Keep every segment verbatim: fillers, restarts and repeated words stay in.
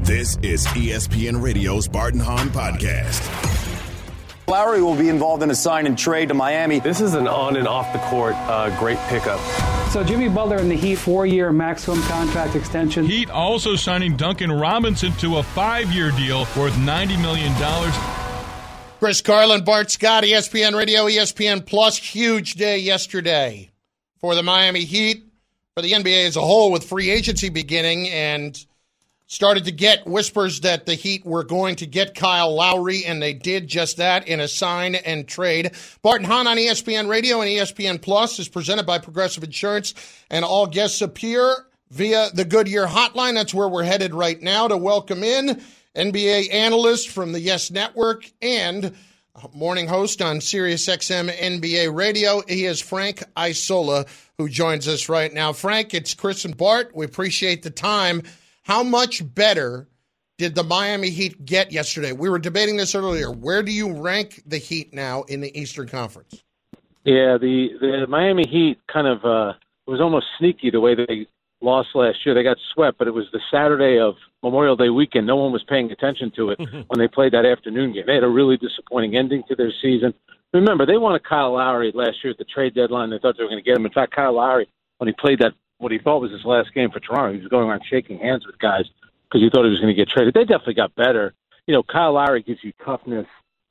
This is E S P N Radio's Bart and Hahn Podcast. Lowry will be involved in a sign and trade to Miami. This is an on and off the court uh, great pickup. So Jimmy Butler and the Heat, four-year maximum contract extension. Heat also signing Duncan Robinson to a five-year deal worth ninety million dollars. Chris Carlin, Bart Scott, E S P N Radio, E S P N Plus. Huge day yesterday for the Miami Heat, for the N B A as a whole, with free agency beginning, and started to get whispers that the Heat were going to get Kyle Lowry, and they did just that in a sign and trade. Bart and Hahn on E S P N Radio and E S P N Plus is presented by Progressive Insurance, and all guests appear via the Goodyear Hotline. That's where we're headed right now to welcome in N B A analyst from the Yes Network and morning host on Sirius X M N B A Radio. He is Frank Isola, who joins us right now. Frank, it's Chris and Bart. We appreciate the time. How much better did the Miami Heat get yesterday? We were debating this earlier. Where do you rank the Heat now in the Eastern Conference? Yeah, the, the Miami Heat kind of uh, it was almost sneaky the way they lost last year. They got swept, but it was the Saturday of Memorial Day weekend. No one was paying attention to it when they played that afternoon game. They had a really disappointing ending to their season. Remember, they wanted Kyle Lowry last year at the trade deadline. They thought they were going to get him. In fact, Kyle Lowry, when he played that, what he thought was his last game for Toronto, he was going around shaking hands with guys because he thought he was going to get traded. They definitely got better. You know, Kyle Lowry gives you toughness,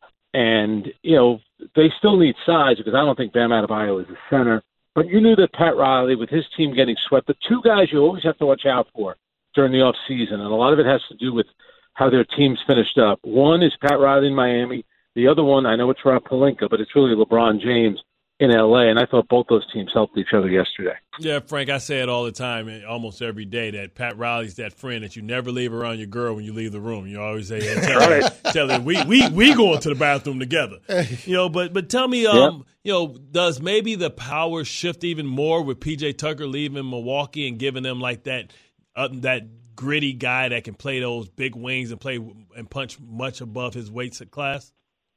and, you know, they still need size because I don't think Bam Adebayo is a center. But you knew that Pat Riley, with his team getting swept, the two guys you always have to watch out for during the offseason, and a lot of it has to do with how their teams finished up. One is Pat Riley in Miami. The other one, I know it's Rob Pelinka, but it's really LeBron James in L A, and I thought both those teams helped each other yesterday. Yeah, Frank, I say it all the time, almost every day, that Pat Riley's that friend that you never leave around your girl when you leave the room. You always say, hey, tell, right. her, tell her, we, we, we going to the bathroom together. You know, but but tell me, um, yep. you know, does maybe the power shift even more with P J Tucker leaving Milwaukee and giving them like that uh, that gritty guy that can play those big wings and play and punch much above his weight class?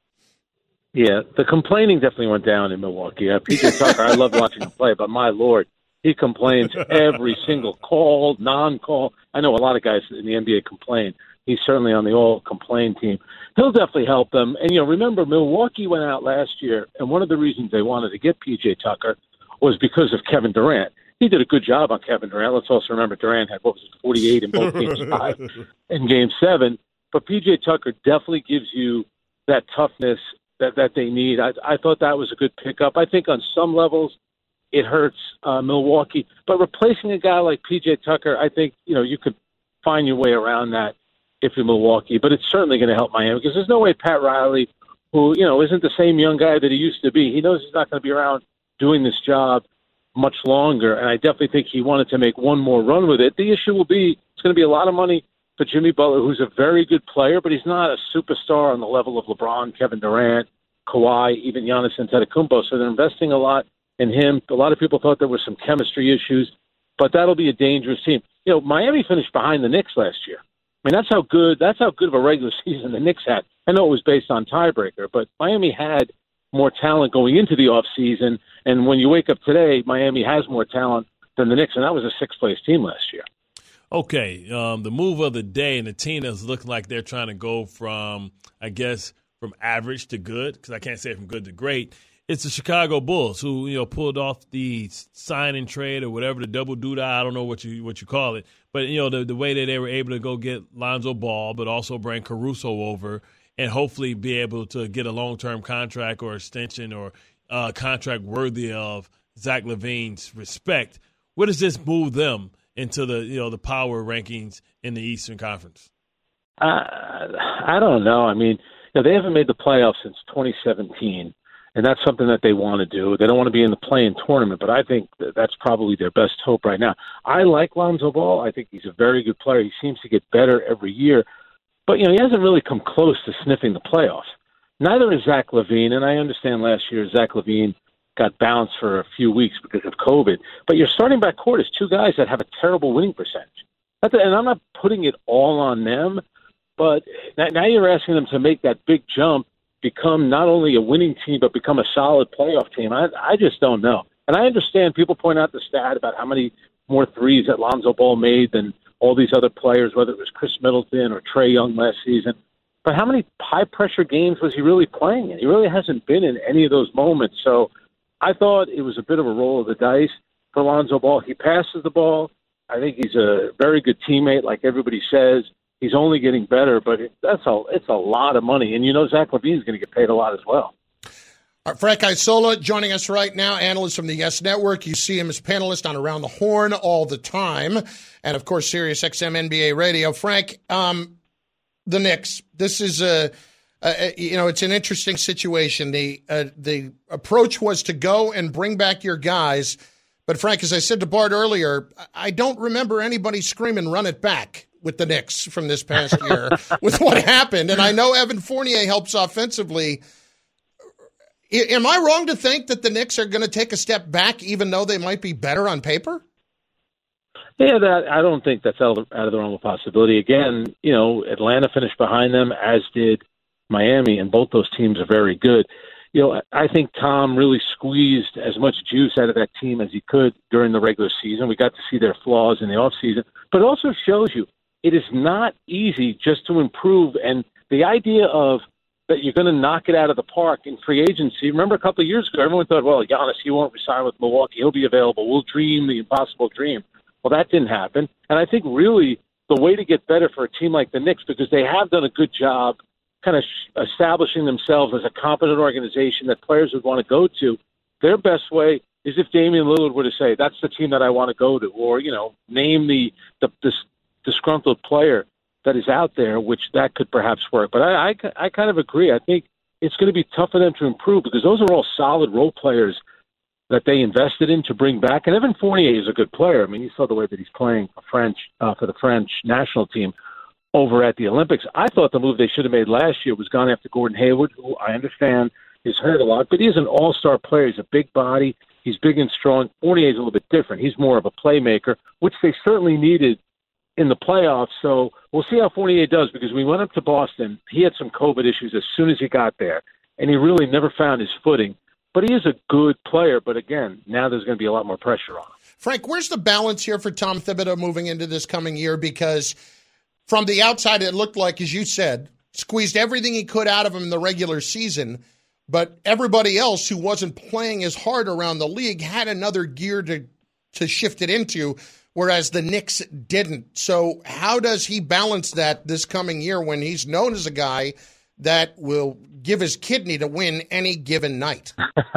Yeah, the complaining definitely went down in Milwaukee. Uh, P J Tucker, I love watching him play, but my Lord, he complains every single call, non-call. I know a lot of guys in the N B A complain. He's certainly on the all-complain team. He'll definitely help them. And, you know, remember, Milwaukee went out last year, and one of the reasons they wanted to get P J Tucker was because of Kevin Durant. He did a good job on Kevin Durant. Let's also remember Durant had, what was it, forty-eight in both games, five in game seven. But P J Tucker definitely gives you that toughness that, that they need. I, I thought that was a good pickup. I think on some levels it hurts uh, Milwaukee. But replacing a guy like P J Tucker, I think, you know, you could find your way around that if you're Milwaukee. But it's certainly going to help Miami because there's no way Pat Riley, who, you know, isn't the same young guy that he used to be, he knows he's not going to be around doing this job much longer. And I definitely think he wanted to make one more run with it. The issue will be it's going to be a lot of money for Jimmy Butler, who's a very good player, but he's not a superstar on the level of LeBron, Kevin Durant, Kawhi, even Giannis Antetokounmpo. So they're investing a lot in him. A lot of people thought there were some chemistry issues, but that'll be a dangerous team. You know, Miami finished behind the Knicks last year. I mean, that's how good that's how good of a regular season the Knicks had. I know it was based on tiebreaker, but Miami had more talent going into the offseason. And when you wake up today, Miami has more talent than the Knicks, and that was a sixth-place team last year. Okay, um, the move of the day, and the team that's looking like they're trying to go from, I guess, from average to good, because I can't say from good to great. It's the Chicago Bulls who, you know, pulled off the sign and trade or whatever, the double doodah, I don't know what you what you call it. But, you know, the, the way that they were able to go get Lonzo Ball, but also bring Caruso over and hopefully be able to get a long-term contract or extension or uh, contract worthy of Zach LaVine's respect. Where does this move them into the, you know, the power rankings in the Eastern Conference? Uh, I don't know. I mean, you know, they haven't made the playoffs since twenty seventeen, and that's something that they want to do. They don't want to be in the play-in tournament, but I think that that's probably their best hope right now. I like Lonzo Ball. I think he's a very good player. He seems to get better every year. But, you know, he hasn't really come close to sniffing the playoffs. Neither is Zach LaVine, and I understand last year Zach LaVine got bounced for a few weeks because of COVID. But your starting backcourt is two guys that have a terrible winning percentage. And I'm not putting it all on them, but now you're asking them to make that big jump, become not only a winning team, but become a solid playoff team. I, I just don't know. And I understand people point out the stat about how many more threes that Lonzo Ball made than all these other players, whether it was Chris Middleton or Trae Young last season. But how many high-pressure games was he really playing in? He really hasn't been in any of those moments. So I thought it was a bit of a roll of the dice for Lonzo Ball. He passes the ball. I think he's a very good teammate, like everybody says. He's only getting better, but it, that's a, it's a lot of money. And you know Zach LaVine's going to get paid a lot as well. All right, Frank Isola joining us right now, analyst from the Yes Network. You see him as a panelist on Around the Horn all the time. And, of course, Sirius X M N B A Radio. Frank, um, the Knicks, this is a, a, you know, it's an interesting situation. The, uh, the approach was to go and bring back your guys. But, Frank, as I said to Bart earlier, I don't remember anybody screaming, run it back with the Knicks from this past year with what happened. And I know Evan Fournier helps offensively. Am I wrong to think that the Knicks are going to take a step back, even though they might be better on paper? Yeah, that I don't think that's out of, out of the realm of possibility. Again, you know, Atlanta finished behind them, as did Miami, and both those teams are very good. You know, I think Tom really squeezed as much juice out of that team as he could during the regular season. We got to see their flaws in the offseason, but it also shows you it is not easy just to improve. And the idea of that you're going to knock it out of the park in free agency. Remember a couple of years ago, everyone thought, well, Giannis, he won't resign with Milwaukee. He'll be available. We'll dream the impossible dream. Well, that didn't happen. And I think really the way to get better for a team like the Knicks, because they have done a good job kind of establishing themselves as a competent organization that players would want to go to, their best way is if Damian Lillard were to say, that's the team that I want to go to, or, you know, name the, the, the disgruntled player that is out there, which that could perhaps work. But I, I, I kind of agree. I think it's going to be tough for them to improve because those are all solid role players that they invested in to bring back. And Evan Fournier is a good player. I mean, you saw the way that he's playing for French uh, for the French national team over at the Olympics. I thought the move they should have made last year was gone after Gordon Hayward, who I understand is hurt a lot, but he's an all-star player. He's a big body. He's big and strong. Fournier's a little bit different. He's more of a playmaker, which they certainly needed in the playoffs. So we'll see how Fournier does, because we went up to Boston. He had some COVID issues as soon as he got there, and he really never found his footing. But he is a good player. But again, now there's going to be a lot more pressure on him. Frank, where's the balance here for Tom Thibodeau moving into this coming year? Because from the outside, it looked like, as you said, squeezed everything he could out of him in the regular season. But everybody else who wasn't playing as hard around the league had another gear to to shift it into, whereas the Knicks didn't. So how does he balance that this coming year when he's known as a guy that will give his kidney to win any given night?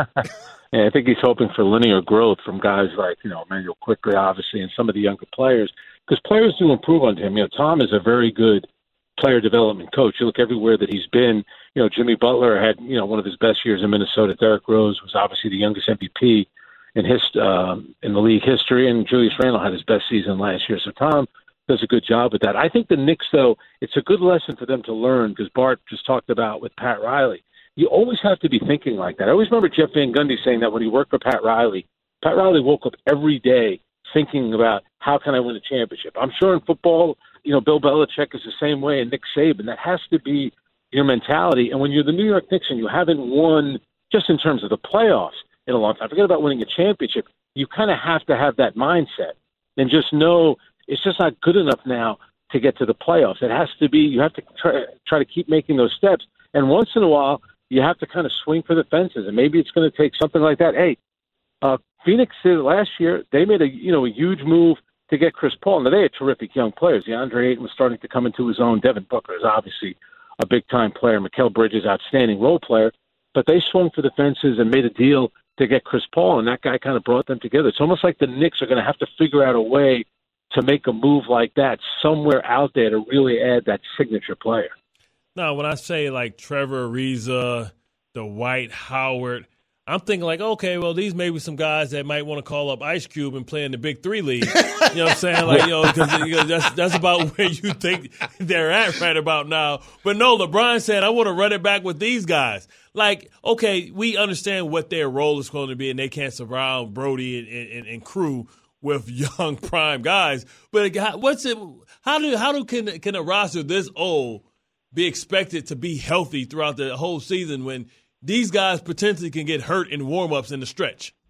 Yeah, I think he's hoping for linear growth from guys like, you know, Emmanuel Quickley, obviously, and some of the younger players, because players do improve under him. You know, Tom is a very good player development coach. You look everywhere that he's been. You know, Jimmy Butler had, you know, one of his best years in Minnesota. Derrick Rose was obviously the youngest M V P in his uh, in the league history, and Julius Randle had his best season last year. So Tom does a good job with that. I think the Knicks, though, it's a good lesson for them to learn, because Bart just talked about with Pat Riley. You always have to be thinking like that. I always remember Jeff Van Gundy saying that when he worked for Pat Riley. Pat Riley woke up every day thinking about, how can I win a championship? I'm sure in football, you know, Bill Belichick is the same way, and Nick Saban. That has to be your mentality. And when you're the New York Knicks and you haven't won, just in terms of the playoffs, in a long time, forget about winning a championship, you kind of have to have that mindset and just know it's just not good enough now to get to the playoffs. It has to be, you have to try, try to keep making those steps. And once in a while, you have to kind of swing for the fences. And maybe it's going to take something like that. Hey, uh, Phoenix did it last year. They made a, you know, a huge move to get Chris Paul. Now, they had terrific young players. DeAndre Ayton was starting to come into his own. Devin Booker is obviously a big-time player. Mikal Bridges, outstanding role player. But they swung for the fences and made a deal to get Chris Paul, and that guy kind of brought them together. It's almost like the Knicks are going to have to figure out a way to make a move like that somewhere out there to really add that signature player. Now, when I say like Trevor Ariza, Dwight Howard, I'm thinking like, okay, well, these may be some guys that might want to call up Ice Cube and play in the Big Three league. You know what I'm saying? Like, you know, because that's that's about where you think they're at right about now. But no, LeBron said, I want to run it back with these guys. Like, okay, we understand what their role is going to be, and they can't surround Brody and, and, and crew with young prime guys. But what's it? How do how do can can a roster this old be expected to be healthy throughout the whole season when these guys potentially can get hurt in warm-ups in the stretch?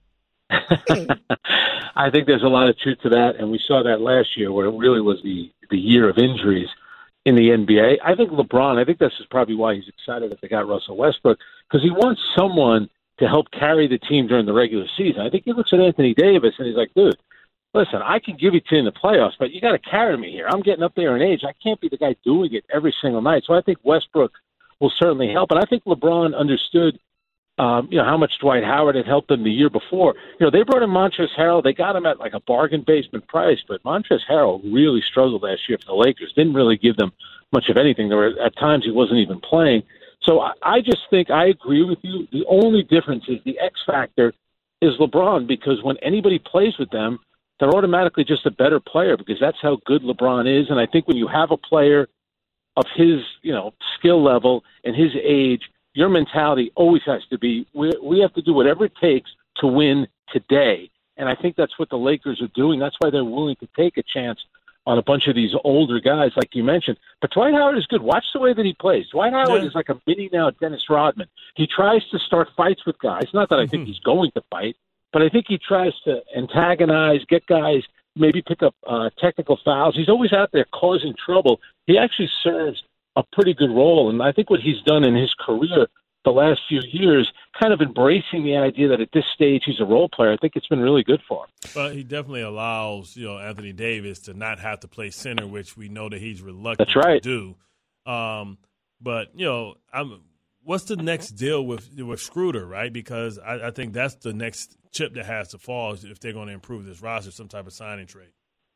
I think there's a lot of truth to that, and we saw that last year where it really was the, the year of injuries in the N B A. I think LeBron, I think this is probably why he's excited that they got Russell Westbrook, because he wants someone to help carry the team during the regular season. I think he looks at Anthony Davis and he's like, dude, listen, I can give it to you in the playoffs, but you got to carry me here. I'm getting up there in age. I can't be the guy doing it every single night. So I think Westbrook will certainly help. And I think LeBron understood Um, you know, how much Dwight Howard had helped them the year before. You know, they brought in Montrezl Harrell. They got him at like a bargain basement price, but Montrezl Harrell really struggled last year for the Lakers. Didn't really give them much of anything. There were at times he wasn't even playing. So I, I just think I agree with you. The only difference is the X factor is LeBron, because when anybody plays with them, they're automatically just a better player, because that's how good LeBron is. And I think when you have a player of his, you know, skill level and his age, your mentality always has to be, we, we have to do whatever it takes to win today. And I think that's what the Lakers are doing. That's why they're willing to take a chance on a bunch of these older guys, like you mentioned. But Dwight Howard is good. Watch the way that he plays. Dwight Howard yeah. is like a mini now Dennis Rodman. He tries to start fights with guys. Not that I think he's going to fight, but I think he tries to antagonize, get guys, maybe pick up uh, technical fouls. He's always out there causing trouble. He actually serves a pretty good role. And I think what he's done in his career the last few years, kind of embracing the idea that at this stage he's a role player, I think it's been really good for him. But he definitely allows, you know, Anthony Davis to not have to play center, which we know that he's reluctant That's right. to do. Um, but, you know, I'm, what's the next deal with with Schroeder, right? Because I, I think that's the next chip that has to fall if they're going to improve this roster, some type of signing trade.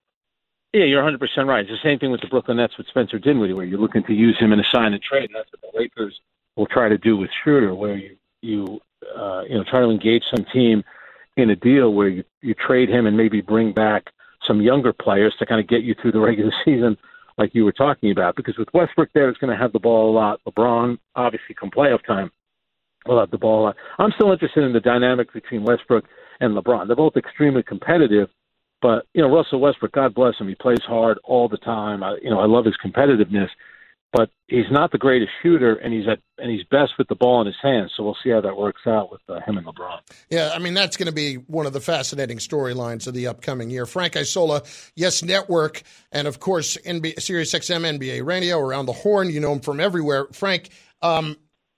Yeah, you're one hundred percent right. It's the same thing with the Brooklyn Nets with Spencer Dinwiddie, where you're looking to use him in a sign and trade. And that's what the Lakers will try to do with Schroeder, where you you uh, you know try to engage some team in a deal where you, you trade him and maybe bring back some younger players to kind of get you through the regular season, like you were talking about. Because with Westbrook there, it's going to have the ball a lot. LeBron, obviously, come playoff time, will have the ball a lot. I'm still interested in the dynamic between Westbrook and LeBron. They're both extremely competitive. But, you know, Russell Westbrook, God bless him, he plays hard all the time. I, you know, I love his competitiveness, but he's not the greatest shooter, and he's at and he's best with the ball in his hands. So we'll see how that works out with uh, him and LeBron. Yeah, I mean, that's going to be one of the fascinating storylines of the upcoming year. Frank Isola, Yes Network, and, of course, N B A, Sirius X M N B A Radio, Around the Horn. You know him from everywhere. Frank, um,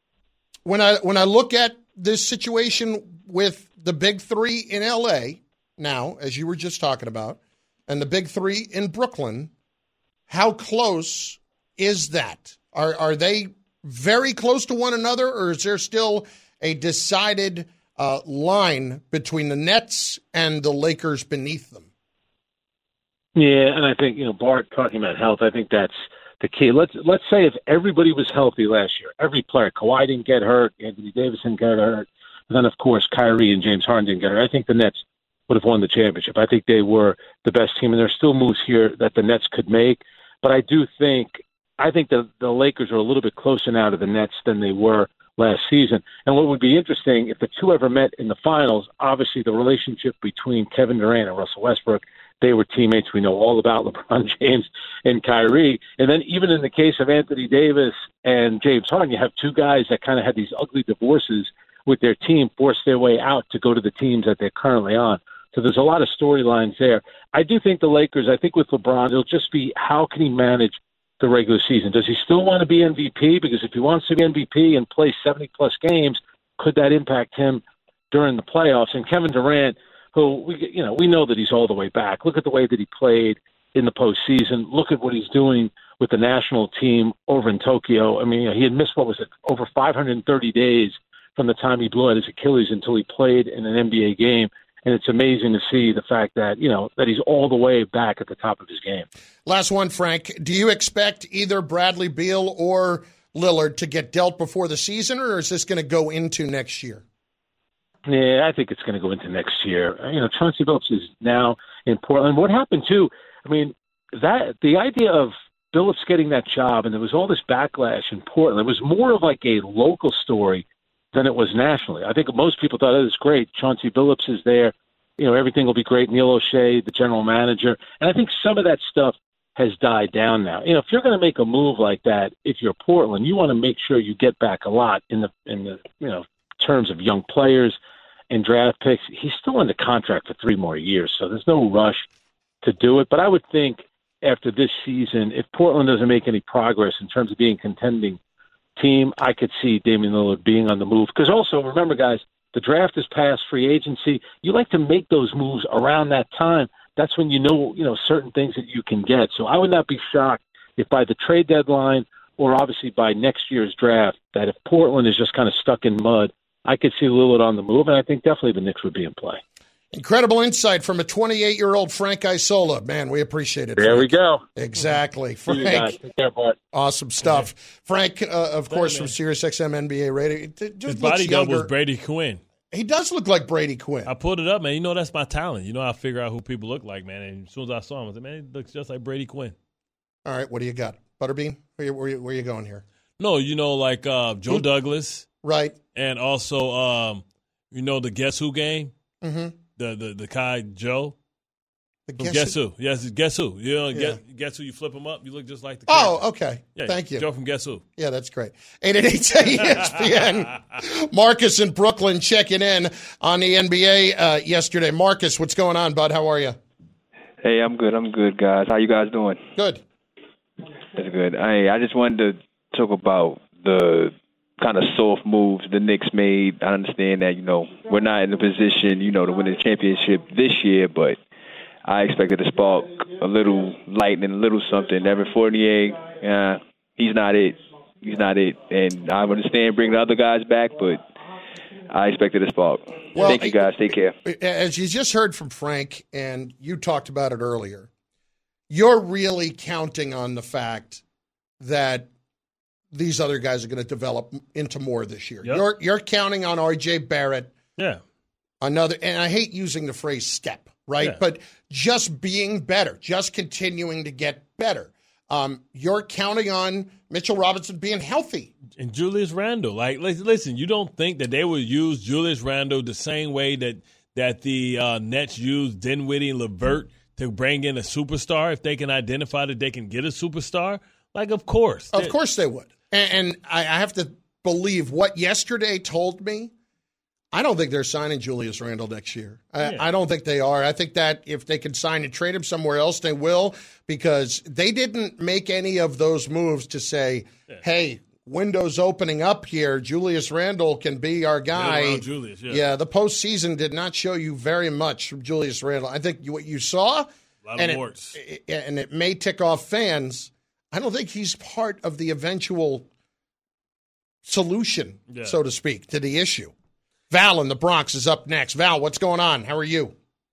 when I when I look at this situation with the big three in L A now, as you were just talking about, and the big three in Brooklyn, how close is that? Are are they very close to one another, or is there still a decided uh, line between the Nets and the Lakers beneath them? Yeah, and I think, you know, Bart talking about health, I think that's the key. Let's let's say if everybody was healthy last year, every player, Kawhi didn't get hurt, Anthony Davis didn't get hurt, and then, of course, Kyrie and James Harden didn't get hurt, I think the Nets would have won the championship. I think they were the best team, and there's still moves here that the Nets could make. But I do think I think the, the Lakers are a little bit closer now to the Nets than they were last season. And what would be interesting, if the two ever met in the finals, obviously the relationship between Kevin Durant and Russell Westbrook, they were teammates. We know all about LeBron James and Kyrie. And then even in the case of Anthony Davis and James Harden, you have two guys that kind of had these ugly divorces with their team, force their way out to go to the teams that they're currently on. So there's a lot of storylines there. I do think the Lakers, I think with LeBron, it'll just be how can he manage the regular season? Does he still want to be M V P? Because if he wants to be M V P and play seventy-plus games, could that impact him during the playoffs? And Kevin Durant, who we you know we know that he's all the way back. Look at the way that he played in the postseason. Look at what he's doing with the national team over in Tokyo. I mean, he had missed, what was it, over five hundred thirty days from the time he blew out his Achilles until he played in an N B A game. And it's amazing to see the fact that, you know, that he's all the way back at the top of his game. Last one, Frank. Do you expect either Bradley Beal or Lillard to get dealt before the season, or is this going to go into next year? Yeah, I think it's going to go into next year. You know, Chauncey Billups is now in Portland. What happened, too, I mean, that the idea of Billups getting that job, and there was all this backlash in Portland, it was more of like a local story than it was nationally. I think most people thought, oh, it's great. Chauncey Billups is there. You know, everything will be great. Neil O'Shea, the general manager. And I think some of that stuff has died down now. You know, if you're going to make a move like that, if you're Portland, you want to make sure you get back a lot in the, in the, you know, terms of young players in draft picks. He's still under contract for three more years, so there's no rush to do it. But I would think after this season, if Portland doesn't make any progress in terms of being a contending team, I could see Damian Lillard being on the move. Because also, remember, guys, the draft is past free agency. You like to make those moves around that time. That's when you know, you know, certain things that you can get. So I would not be shocked if by the trade deadline or obviously by next year's draft, that if Portland is just kind of stuck in mud, I could see Lillard on the move, and I think definitely the Knicks would be in play. Incredible insight from a twenty-eight-year-old Frank Isola. Man, we appreciate it. There Frank. we go. Exactly. Frank. Take care, Bart. Awesome stuff. Frank, uh, of course, from SiriusXM N B A Radio. Just His body double is Brady Quinn. He does look like Brady Quinn. I pulled it up, man. You know that's my talent. You know I figure out who people look like, man. And as soon as I saw him, I said, man, he looks just like Brady Quinn. All right, what do you got? Butterbean? Where you, where you, where you going here? No, you know, like uh, Joe Who? Douglas. Right. And also, um, you know, the Guess Who game? Mm-hmm. The the the guy Joe. The guess, guess who? who? Yes, Guess Who. You know, yeah. guess, guess Who? You flip him up, you look just like the Oh, character. okay. Yeah, Thank you. Joe from Guess Who. Yeah, that's great. eight eight eight E S P N. Marcus in Brooklyn checking in on the N B A uh, yesterday. Marcus, what's going on, bud? How are you? Hey, I'm good. I'm good, guys. How you guys doing? Good. That's good. Hey, I just wanted to talk about the kind of soft moves the Knicks made. I understand that, you know, we're not in a position, you know, to win the championship this year, but I expected to spark a little lightning, a little something. Evan Fournier, uh, he's not it. He's not it. And I understand bringing the other guys back, but I expected a spark. Well, Thank you, guys. Take care. As you just heard from Frank, and you talked about it earlier, you're really counting on the fact that these other guys are going to develop into more this year. Yep. You're you're counting on R J Barrett. Yeah. Another, and I hate using the phrase step, right? Yeah. But just being better, just continuing to get better. Um, you're counting on Mitchell Robinson being healthy. And Julius Randle. Like, listen, you don't think that they would use Julius Randle the same way that that the uh, Nets used Dinwiddie and LeVert to bring in a superstar if they can identify that they can get a superstar? Like, of course. Of course they would. And, and I, I have to believe what yesterday told me. I don't think they're signing Julius Randle next year. I, yeah. I don't think they are. I think that if they can sign and trade him somewhere else, they will, because they didn't make any of those moves to say, yeah. hey, window's opening up here. Julius Randle can be our guy. Julius, yeah. yeah, the postseason did not show you very much from Julius Randle. I think what you saw, a lot and, of warts. It, and it may tick off fans, I don't think he's part of the eventual solution, yeah. so to speak, to the issue. Val in the Bronx is up next. Val, what's going on? How are you?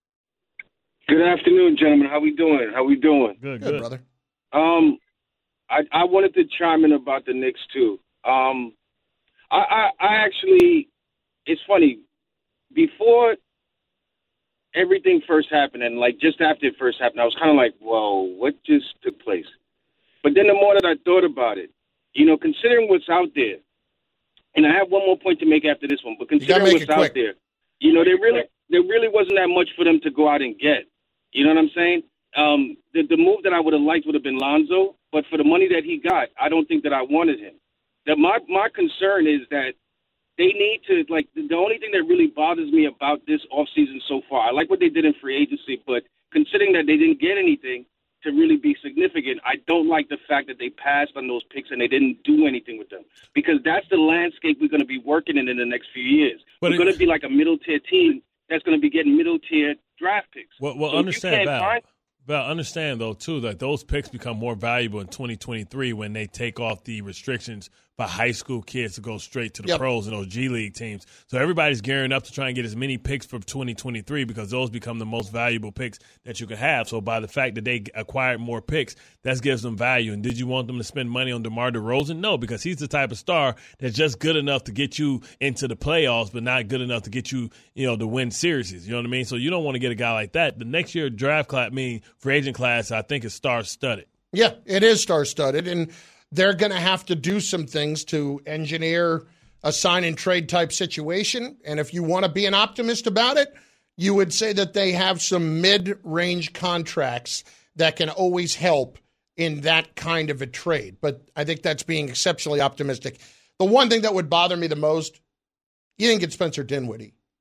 Good afternoon, gentlemen. How we doing? How we doing? Good, good, good. brother. Um, I, I wanted to chime in about the Knicks too. Um, I, I, I actually, it's funny. Before everything first happened, and like just after it first happened, I was kind of like, "Whoa, what just took place?" But then the more that I thought about it, you know, considering what's out there. And I have one more point to make after this one, but considering what's out there, you know, there really there really wasn't that much for them to go out and get. You know what I'm saying? Um, the, the move that I would have liked would have been Lonzo, but for the money that he got, I don't think that I wanted him. That my my concern is that they need to, like, the only thing that really bothers me about this offseason so far, I like what they did in free agency, but considering that they didn't get anything to really be significant, I don't like the fact that they passed on those picks and they didn't do anything with them, because that's the landscape we're going to be working in in the next few years. But we're going to be like a middle-tier team that's going to be getting middle-tier draft picks. Well, well so understand, Val. Find- Val, understand, though, too, that those picks become more valuable in twenty twenty-three when they take off the restrictions for high school kids to go straight to the yep. pros and those G League teams. So everybody's gearing up to try and get as many picks for twenty twenty-three because those become the most valuable picks that you can have. So by the fact that they acquired more picks, that gives them value. And did you want them to spend money on DeMar DeRozan? No, because he's the type of star that's just good enough to get you into the playoffs, but not good enough to get you, you know, to win series. You know what I mean? So you don't want to get a guy like that. The next year draft class, I mean, free agent class, I think is star-studded. Yeah, it is star-studded, and they're going to have to do some things to engineer a sign-and-trade type situation. And if you want to be an optimist about it, you would say that they have some mid-range contracts that can always help in that kind of a trade. But I think that's being exceptionally optimistic. The one thing that would bother me the most, you didn't get Spencer Dinwiddie.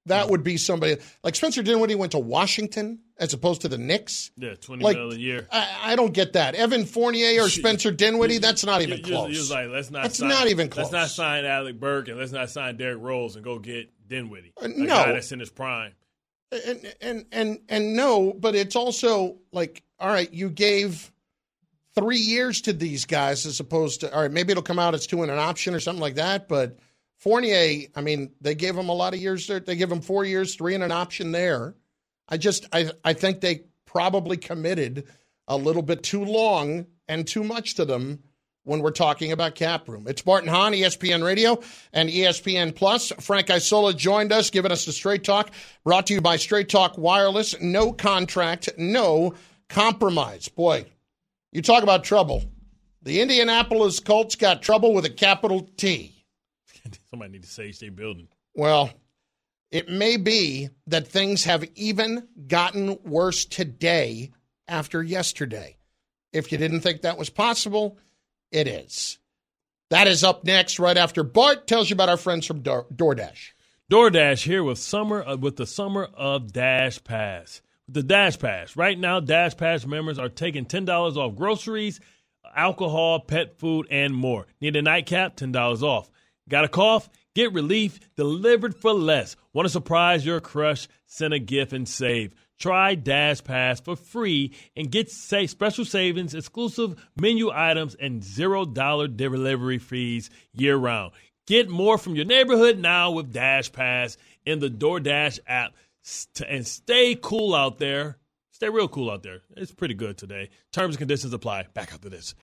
That would be somebody like Spencer Dinwiddie went to Washington as opposed to the Knicks. Yeah, twenty like, million a year. I, I don't get that. Evan Fournier or Spencer Dinwiddie, that's not even you, close. You was like, let's not. That's sign, not even close. Let's not sign Alec Burke and let's not sign Derrick Rose and go get Dinwiddie. Uh, a no, guy that's in his prime. And and and and no, but it's also like, all right, you gave three years to these guys as opposed to, all right, maybe it'll come out as two and an option or something like that, but. Fournier, I mean, they gave him a lot of years there. They give him four years, three and an option there. I just, I, I think they probably committed a little bit too long and too much to them when we're talking about cap room. It's Bart and Hahn, E S P N Radio and E S P N Plus. Frank Isola joined us, giving us the Straight Talk, brought to you by Straight Talk Wireless. No contract, no compromise. Boy, you talk about trouble. The Indianapolis Colts got trouble with a capital T. Somebody need to sage their building. Well, it may be that things have even gotten worse today after yesterday. If you didn't think that was possible, it is. That is up next right after Bart tells you about our friends from Door- DoorDash. DoorDash here with summer uh, with the summer of Dash Pass. With the Dash Pass. Right now, Dash Pass members are taking ten dollars off groceries, alcohol, pet food, and more. Need a nightcap? ten dollars off. Got a cough? Get relief delivered for less. Want to surprise your crush? Send a gift and save. Try Dash Pass for free and get say, special savings, exclusive menu items, and zero dollars delivery fees year-round. Get more from your neighborhood now with Dash Pass in the DoorDash app. St- and stay cool out there. Stay real cool out there. It's pretty good today. Terms and conditions apply. Back after this.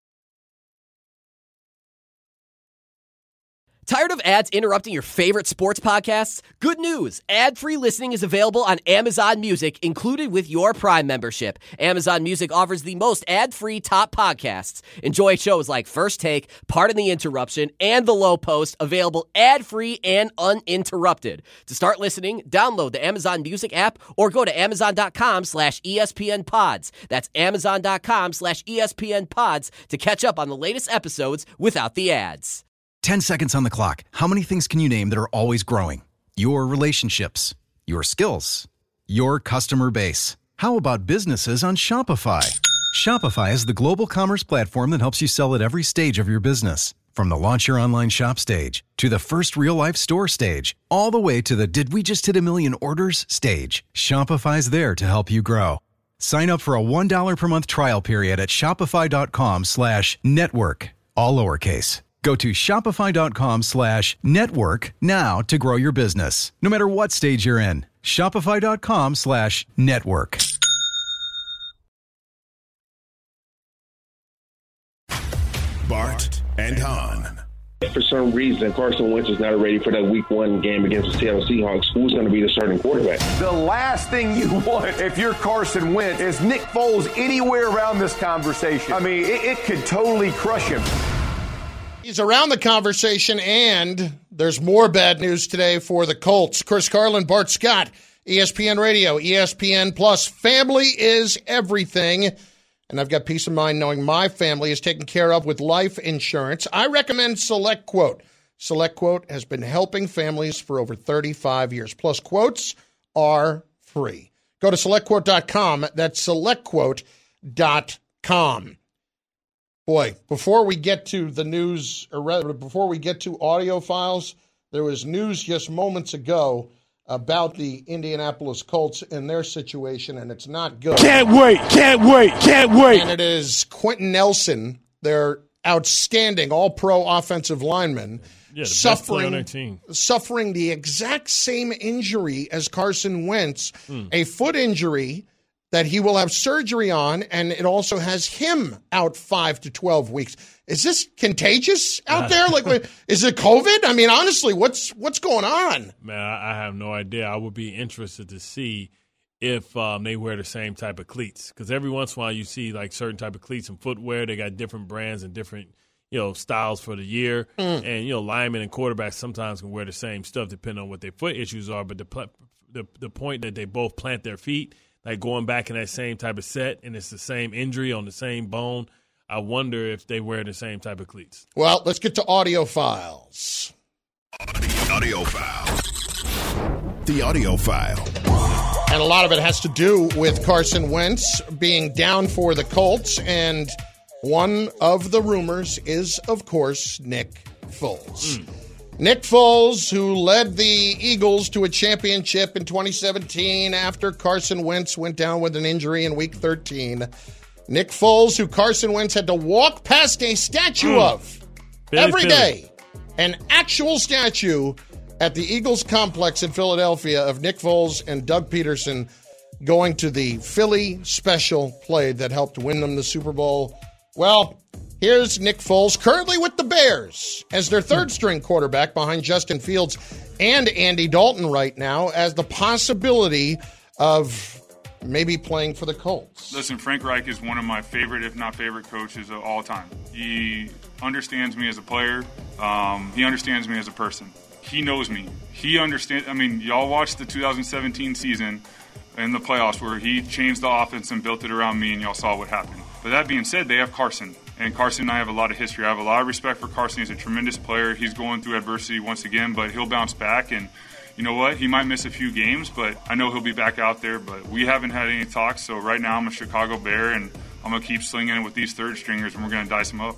Tired of ads interrupting your favorite sports podcasts? Good news. Ad-free listening is available on Amazon Music, included with your Prime membership. Amazon Music offers the most ad-free top podcasts. Enjoy shows like First Take, Pardon the Interruption, and The Low Post, available ad-free and uninterrupted. To start listening, download the Amazon Music app or go to amazon.com slash ESPN pods. That's amazon.com slash ESPN pods to catch up on the latest episodes without the ads. ten seconds on the clock. How many things can you name that are always growing? Your relationships, your skills, your customer base. How about businesses on Shopify? Shopify is the global commerce platform that helps you sell at every stage of your business. From the launch your online shop stage, to the first real-life store stage, all the way to the did we just hit a million orders stage. Shopify's there to help you grow. Sign up for a one dollar per month trial period at shopify.com slash network, all lowercase. Go to shopify.com slash network now to grow your business, no matter what stage you're in. Shopify.com slash network. Bart and Hahn. If for some reason Carson Wentz is not ready for that week one game against the Seattle Seahawks, who's going to be the starting quarterback? The last thing you want if you're Carson Wentz is Nick Foles anywhere around this conversation. I mean, it, it could totally crush him. He's around the conversation, and there's more bad news today for the Colts. Chris Carlin, Bart Scott, E S P N Radio, E S P N Plus. Family is everything, and I've got peace of mind knowing my family is taken care of with life insurance. I recommend SelectQuote. SelectQuote has been helping families for over thirty-five years. Plus, quotes are free. Go to select quote dot com. That's select quote dot com. Boy, before we get to the news, or rather, before we get to audio files, there was news just moments ago about the Indianapolis Colts and their situation, and it's not good. Can't wait, can't wait, can't wait. And it is Quentin Nelson, their outstanding all-pro offensive lineman, yeah, the suffering, best player on their team. suffering the exact same injury as Carson Wentz, Hmm. a foot injury that he will have surgery on, and it also has him out five to twelve weeks. Is this contagious out there? Like, is it COVID? I mean, honestly, what's what's going on? Man, I I have no idea. I would be interested to see if um, they wear the same type of cleats, because every once in a while you see like certain type of cleats and footwear. They got different brands and different you know styles for the year, Mm. and you know linemen and quarterbacks sometimes can wear the same stuff depending on what their foot issues are. But the pl- the the point that they both plant their feet, like going back in that same type of set, and it's the same injury on the same bone. I wonder if they wear the same type of cleats. Well, let's get to audio files. Audio file. the audio file. And a lot of it has to do with Carson Wentz being down for the Colts. And one of the rumors is, of course, Nick Foles. Mm. Nick Foles, who led the Eagles to a championship in twenty seventeen after Carson Wentz went down with an injury in week thirteen. Nick Foles, who Carson Wentz had to walk past a statue mm. of Billy every Philly. day. An actual statue at the Eagles complex in Philadelphia of Nick Foles and Doug Peterson going to the Philly special play that helped win them the Super Bowl. Well, here's Nick Foles, currently with the Bears, as their third-string quarterback behind Justin Fields and Andy Dalton right now, as the possibility of maybe playing for the Colts. Listen, Frank Reich is one of my favorite, if not favorite, coaches of all time. He understands me as a player. Um, he understands me as a person. He knows me. He understands. I mean, y'all watched the two thousand seventeen season in the playoffs where he changed the offense and built it around me, and y'all saw what happened. But that being said, they have Carson. And Carson and I have a lot of history. I have a lot of respect for Carson. He's a tremendous player. He's going through adversity once again, but he'll bounce back. And you know what? He might miss a few games, but I know he'll be back out there. But we haven't had any talks, so right now I'm a Chicago Bear, and I'm going to keep slinging it with these third stringers, and we're going to dice them up.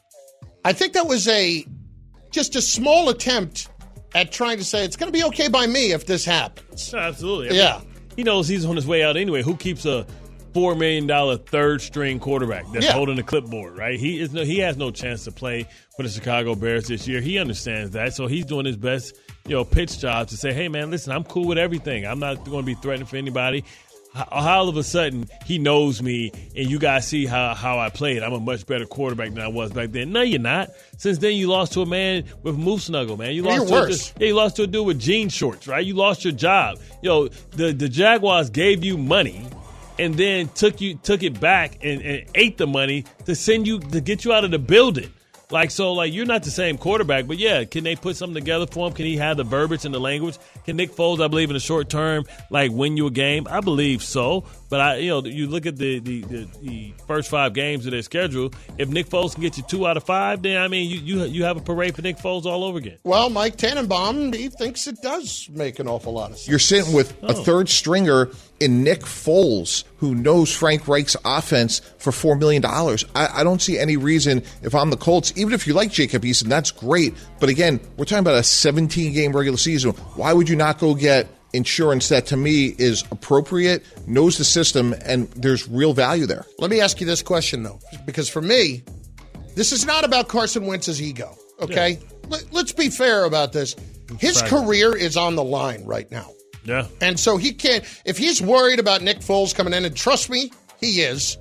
I think that was a just a small attempt at trying to say it's going to be okay by me if this happens. Absolutely. I mean, yeah. He knows he's on his way out anyway. Who keeps a four million dollars third-string quarterback that's yeah. holding the clipboard, right? He is no, he has no chance to play for the Chicago Bears this year. He understands that, so he's doing his best, you know, pitch job to say, hey, man, listen, I'm cool with everything. I'm not going to be threatening for anybody. How all of a sudden he knows me, and you guys see how, how I played. I'm a much better quarterback than I was back then. No, you're not. Since then, you lost to a man with Moose Snuggle, man. You lost you're to worse. A, yeah, you lost to a dude with jean shorts, right? You lost your job. Yo, the the Jaguars gave you money, and then took you took it back and, and ate the money to send you to get you out of the building. Like, so, like, you're not the same quarterback, but, yeah, can they put something together for him? Can he have the verbiage and the language? Can Nick Foles, I believe, in the short term, like, win you a game? I believe so. But, I, you know, you look at the, the, the, the first five games of their schedule. If Nick Foles can get you two out of five, then, I mean, you you, you have a parade for Nick Foles all over again. Well, Mike Tannenbaum, he thinks it does make an awful lot of sense. You're sitting with oh. a third stringer in Nick Foles, who knows Frank Reich's offense for four million dollars. I, I don't see any reason, if I'm the Colts, even if you like Jacob Eason, that's great. But again, we're talking about a seventeen-game regular season. Why would you not go get insurance that, to me, is appropriate, knows the system, and there's real value there? Let me ask you this question, though, because for me, this is not about Carson Wentz's ego, okay? Yeah. Let, let's be fair about this. His right. career is on the line right now. Yeah. And so he can't, if he's worried about Nick Foles coming in, and trust me, he is,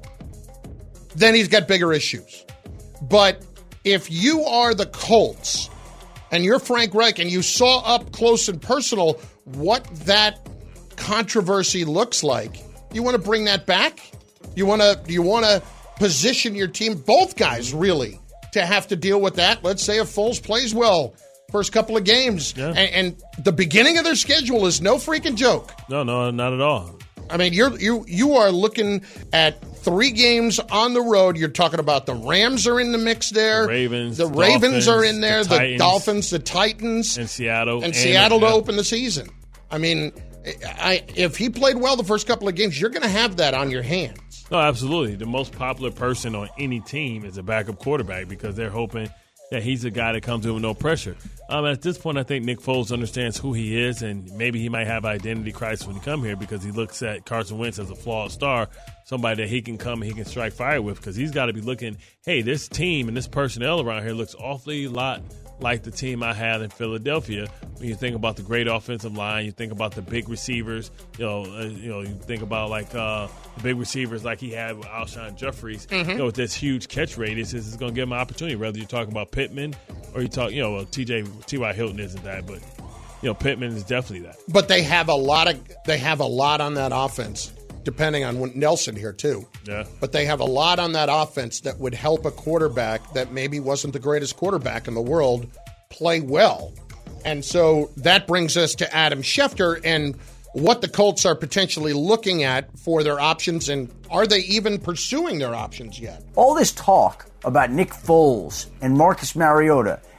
then he's got bigger issues. But if you are the Colts and you're Frank Reich and you saw up close and personal what that controversy looks like, you want to bring that back? You want to, you want to position your team, both guys really, to have to deal with that? Let's say if Foles plays well first couple of games. Yeah. And, and the beginning of their schedule is no freaking joke. No, no, not at all. I mean, you're you you are looking at three games on the road. You're talking about the Rams are in the mix there. The Ravens. The Ravens Dolphins, are in there. The, the Dolphins, the Titans. And Seattle. And, and Seattle the, to yeah. open the season. I mean, I if he played well the first couple of games, you're going to have that on your hands. No, absolutely. The most popular person on any team is a backup quarterback because they're hoping that he's a guy that comes in with no pressure. Um, at this point, I think Nick Foles understands who he is, and maybe he might have identity crisis when he come here because he looks at Carson Wentz as a flawed star, somebody that he can come and he can strike fire with because he's got to be looking, hey, this team and this personnel around here looks awfully lot like the team I had in Philadelphia. When you think about the great offensive line, you think about the big receivers, you know, uh, you know, you think about like uh, the big receivers like he had with Alshon Jeffries, mm-hmm. you know, with this huge catch radius, this is going to give him an opportunity, whether you're talking about Pittman or you talk, you know, well, T J T Y Hilton isn't that, but you know, Pittman is definitely that. But they have a lot of they have a lot on that offense, depending on when Nelson here too. Yeah. But they have a lot on that offense that would help a quarterback that maybe wasn't the greatest quarterback in the world play well. And so that brings us to Adam Schefter and what the Colts are potentially looking at for their options, and are they even pursuing their options yet? All this talk about Nick Foles and Marcus Mariota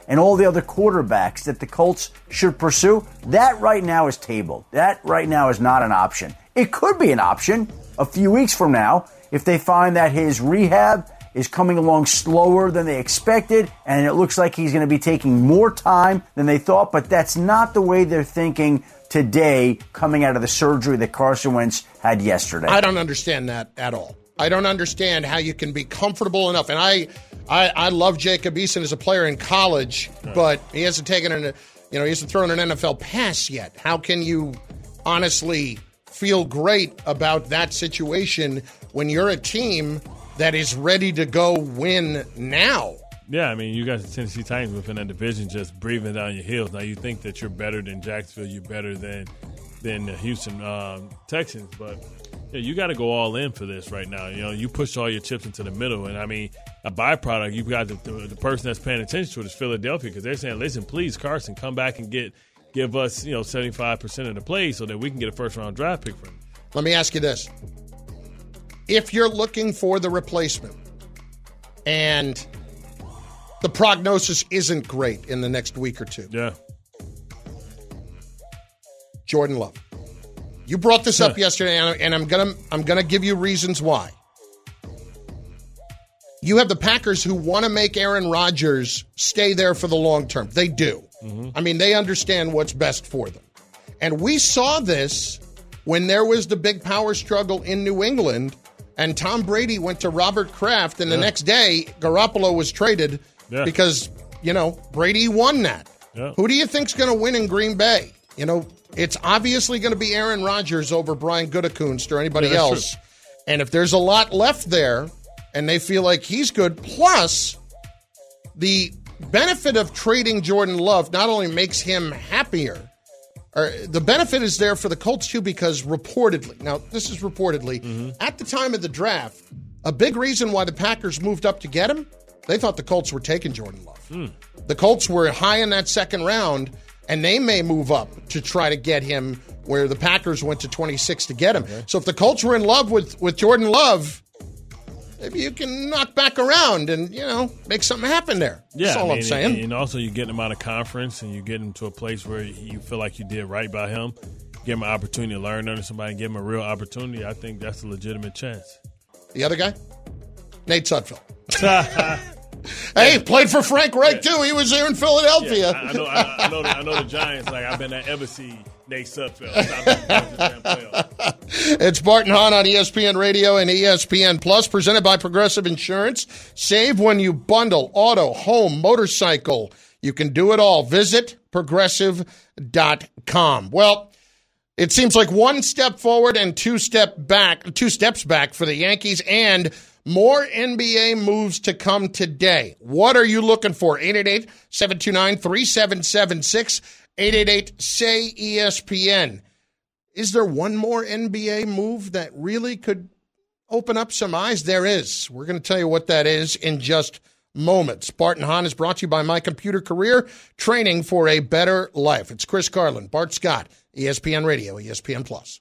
and all the other quarterbacks that the Colts should pursue, that right now is tabled. That right now is not an option. It could be an option a few weeks from now if they find that his rehab is coming along slower than they expected, and it looks like he's going to be taking more time than they thought, but that's not the way they're thinking today coming out of the surgery that Carson Wentz had yesterday. I don't understand that at all. I don't understand how you can be comfortable enough. And I I, I love Jacob Eason as a player in college, but he hasn't taken an, you know, he hasn't thrown an N F L pass yet. How can you honestly feel great about that situation when you're a team that is ready to go win now? Yeah, I mean, you got the Tennessee Titans within that division just breathing down your heels. Now, you think that you're better than Jacksonville, you're better than than the Houston um, Texans, but yeah, you got to go all in for this right now. You know, you push all your chips into the middle, and I mean, a byproduct, you've got the, the, the person that's paying attention to it is Philadelphia, because they're saying, listen, please, Carson, come back and get give us, you know, seventy-five percent of the plays so that we can get a first-round draft pick from him. Let me ask you this. If you're looking for the replacement and the prognosis isn't great in the next week or two. Yeah. Jordan Love. You brought this up yesterday, and I'm gonna I'm gonna give you reasons why. You have the Packers who want to make Aaron Rodgers stay there for the long term. They do. Mm-hmm. I mean, they understand what's best for them. And we saw this when there was the big power struggle in New England, and Tom Brady went to Robert Kraft, and the yeah. next day, Garoppolo was traded yeah. because, you know, Brady won that. Yeah. Who do you think's going to win in Green Bay? You know, it's obviously going to be Aaron Rodgers over Brian Gutekunst or anybody yeah, else. True. And if there's a lot left there and they feel like he's good, plus the benefit of trading Jordan Love not only makes him happier, or the benefit is there for the Colts too, because reportedly, now this is reportedly, mm-hmm. at the time of the draft, a big reason why the Packers moved up to get him, they thought the Colts were taking Jordan Love. Mm. The Colts were high in that second round, and they may move up to try to get him where the Packers went to twenty-six to get him. Okay. So if the Colts were in love with, with Jordan Love, maybe you can knock back around and, you know, make something happen there. Yeah, That's all I mean, I'm saying. And also you get him out of conference and you get him to a place where you feel like you did right by him. Give him an opportunity to learn under somebody, give him a real opportunity. I think that's a legitimate chance. The other guy? Nate Sudfeld. Hey, played for Frank Reich, yeah. too. He was there in Philadelphia. Yeah, I, I, know, I, I, know the, I know the Giants. Like, I've been at ever see Nate Sudfeld. It's Bart and Hahn on E S P N Radio and E S P N Plus, presented by Progressive Insurance. Save when you bundle auto, home, motorcycle. You can do it all. Visit progressive dot com. Well, it seems like one step forward and two step back, two steps back for the Yankees, and more N B A moves to come today. What are you looking for? eight eight eight, seven two nine, three seven seven six, eight eight eight, S A Y, E S P N. Is there one more N B A move that really could open up some eyes? There is. We're going to tell you what that is in just moments. Bart and Hahn is brought to you by My Computer Career, training for a better life. It's Chris Carlin, Bart Scott, E S P N Radio, E S P N Plus.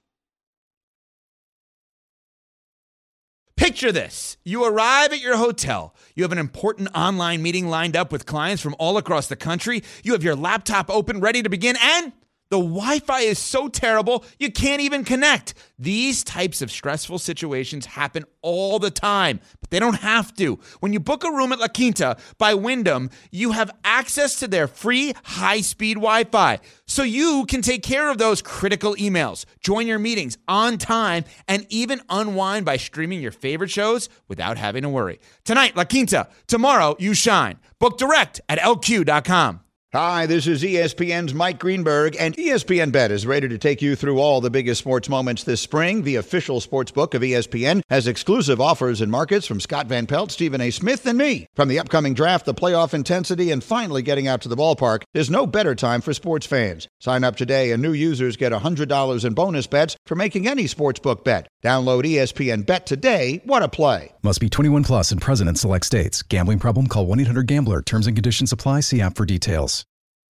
Picture this. You arrive at your hotel. You have an important online meeting lined up with clients from all across the country. You have your laptop open, ready to begin, and the Wi-Fi is so terrible, you can't even connect. These types of stressful situations happen all the time, but they don't have to. When you book a room at La Quinta by Wyndham, you have access to their free high-speed Wi-Fi, so you can take care of those critical emails, join your meetings on time, and even unwind by streaming your favorite shows without having to worry. Tonight, La Quinta. Tomorrow, you shine. Book direct at L Q dot com. Hi, this is E S P N's Mike Greenberg, and E S P N Bet is ready to take you through all the biggest sports moments this spring. The official sports book of E S P N has exclusive offers and markets from Scott Van Pelt, Stephen A. Smith, and me. From the upcoming draft, the playoff intensity, and finally getting out to the ballpark, there's no better time for sports fans. Sign up today, and new users get one hundred dollars in bonus bets for making any sportsbook bet. Download E S P N Bet today. What a play. Must be twenty-one plus and present in select states. Gambling problem? Call one eight hundred gambler. Terms and conditions apply. See app for details.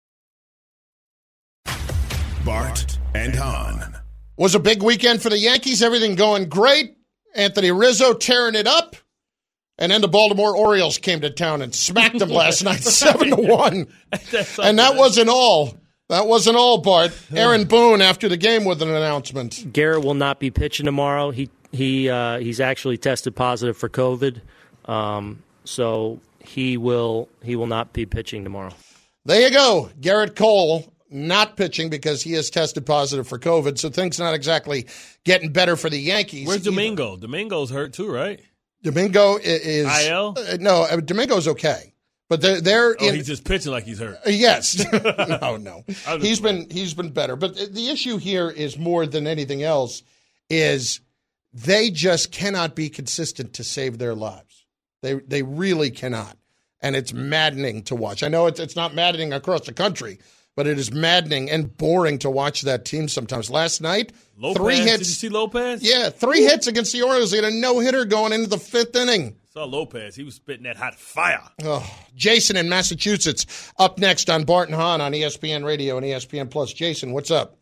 Bart and Hahn. Was a big weekend for the Yankees. Everything going great. Anthony Rizzo tearing it up. And then the Baltimore Orioles came to town and smacked them last night, seven to one. And that wasn't all. That wasn't all, Bart. Aaron Boone after the game with an announcement. Garrett will not be pitching tomorrow. He he uh, he's actually tested positive for COVID, um, so he will he will not be pitching tomorrow. There you go, Garrett Cole not pitching because he has tested positive for COVID. So things not exactly getting better for the Yankees. Where's Domingo? Either. Domingo's hurt too, right? Domingo is I L. Uh, no, uh, Domingo's okay, but they're they're. Oh, in, he's just pitching like he's hurt. Uh, yes, no, no, he's been he's been better. But the issue here is more than anything else is they just cannot be consistent to save their lives. They they really cannot, and it's maddening to watch. I know it's it's not maddening across the country, but it is maddening and boring to watch that team sometimes. Last night, Lopez, three hits. Did you see Lopez? Yeah, three hits against the Orioles. They had a no-hitter going into the fifth inning. Saw Lopez. He was spitting that hot fire. Oh, Jason in Massachusetts up next on Bart and Hahn on E S P N Radio and E S P N Plus. Jason, what's up?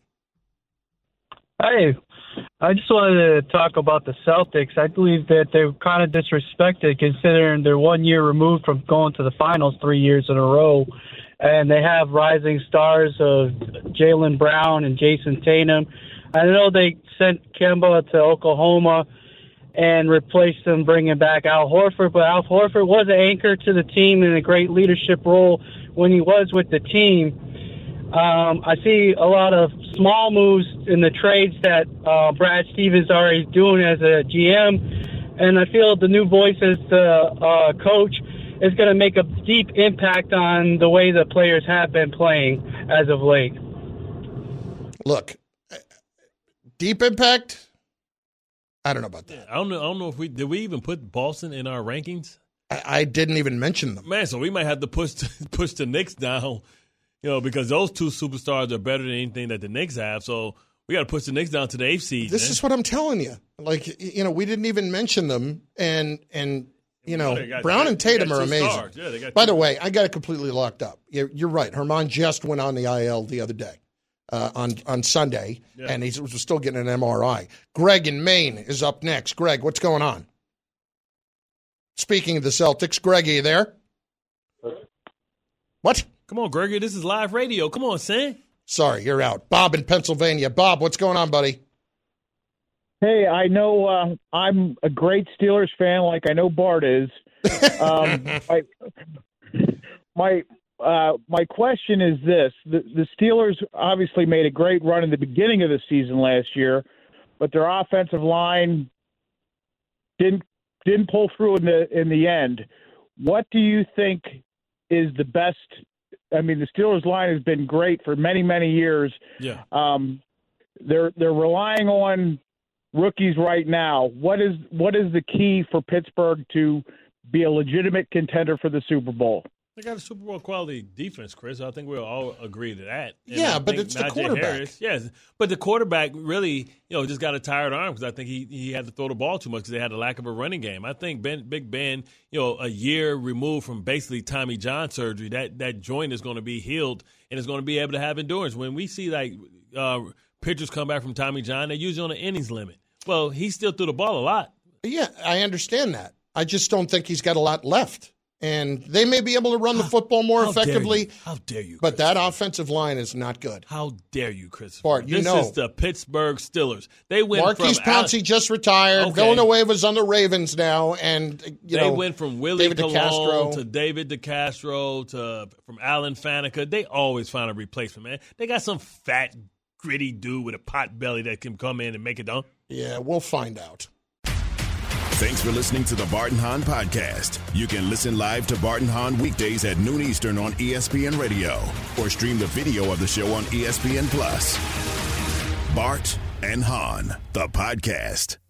Hey, I just wanted to talk about the Celtics. I believe that they're kind of disrespected considering they're one year removed from going to the finals three years in a row. And they have rising stars of Jaylen Brown and Jason Tatum. I know they sent Kemba to Oklahoma and replaced them, bringing back Al Horford. But Al Horford was an anchor to the team in a great leadership role when he was with the team. Um, I see a lot of small moves in the trades that uh, Brad Stevens already doing as a G M. And I feel the new voice as the uh, coach is going to make a deep impact on the way the players have been playing as of late. Look, deep impact? I don't know about that. Yeah, I don't know. I don't know if we did. We even put Boston in our rankings. I, I didn't even mention them, man. So we might have to push push the Knicks down, you know, because those two superstars are better than anything that the Knicks have. So we got to push the Knicks down to the eighth seed. This man. is what I'm telling you. Like, you know, we didn't even mention them, and and. You know, got, Brown and Tatum are amazing. Yeah, By the way, I got it completely locked up. You're, you're right. Herman just went on the I L the other day, uh, on on Sunday, yeah. and he was still getting an M R I. Greg in Maine is up next. Greg, what's going on? Speaking of the Celtics, Greg, are you there? What? Come on, Gregory. This is live radio. Come on, Sam. Sorry, you're out. Bob in Pennsylvania. Bob, what's going on, buddy? Hey, I know uh, I'm a great Steelers fan, like I know Bart is. Um, my my, uh, my question is this: the, the Steelers obviously made a great run in the beginning of the season last year, but their offensive line didn't didn't pull through in the in the end. What do you think is the best? I mean, the Steelers line has been great for many many years. Yeah. Um, they're they're relying on rookies right now. What is what is the key for Pittsburgh to be a legitimate contender for the Super Bowl? They got a Super Bowl quality defense, Chris. I think we'll all agree to that. And yeah, I but it's the Najee quarterback. Harris, yes, but the quarterback really, you know, just got a tired arm because I think he, he had to throw the ball too much because they had a lack of a running game. I think Ben, Big Ben, you know, a year removed from basically Tommy John surgery, that that joint is going to be healed and is going to be able to have endurance. When we see like uh, pitchers come back from Tommy John, they're usually on an innings limit. Well, he still threw the ball a lot. Yeah, I understand that. I just don't think he's got a lot left. And they may be able to run the football more How effectively. Dare How dare you? But that offensive line is not good. How dare you, Chris? Bart, you this know. This is the Pittsburgh Steelers. They went Marquise from Pouncey just retired. Okay. Villanueva's on the Ravens now. And, you they know, went from Willie David Colon DeCastro. to David DeCastro to from Alan Faneca. They always find a replacement, man. They got some fat, gritty dude with a pot belly that can come in and make it done. Yeah, we'll find out. Thanks for listening to the Bart and Hahn Podcast. You can listen live to Bart and Hahn weekdays at noon Eastern on E S P N Radio or stream the video of the show on E S P N Plus. Bart and Hahn, the podcast.